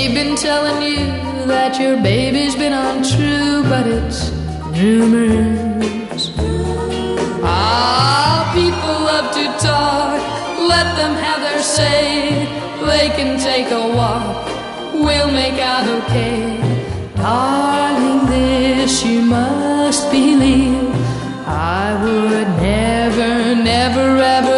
been telling you that your baby's been untrue, but it's rumors. Ah, people love to talk, let them have their say. They can take a walk, we'll make out okay. Darling, this you must believe, I would never, never, ever